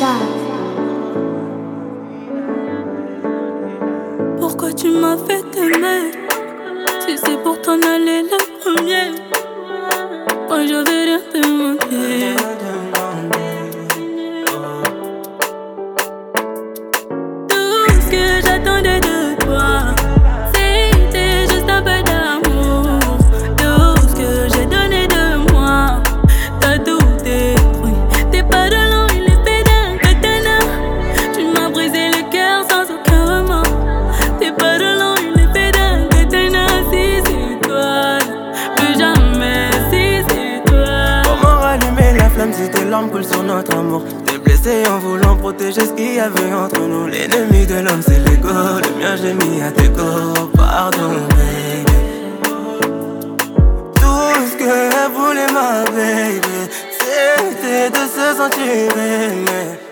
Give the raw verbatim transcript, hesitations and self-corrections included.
Pourquoi tu m'as fait t'aimer si c'est pour t'en aller le premier? Moi je vais rien demander. Tout ce que j'attendais de toi, c'était juste un peu d'amour. Tout ce que j'ai donné de moi, t'as tout détruit. T'es pas de l'eau, il est fait d'un katana. Tu m'as brisé le cœur sans aucun remords. T'es pas de l'eau, il est fait d'un katana. Si c'est toi, plus jamais si c'est toi. Comment rallumer la flamme si tes larmes coulent sur notre amour? T'es blessé en voulant protéger ce qu'il y avait entre nous. L'ennemi de l'homme c'est l'ego, le mien j'ai mis à tes corps. Pardon baby. Tout ce que voulait ma baby, c'était de se sentir aimé.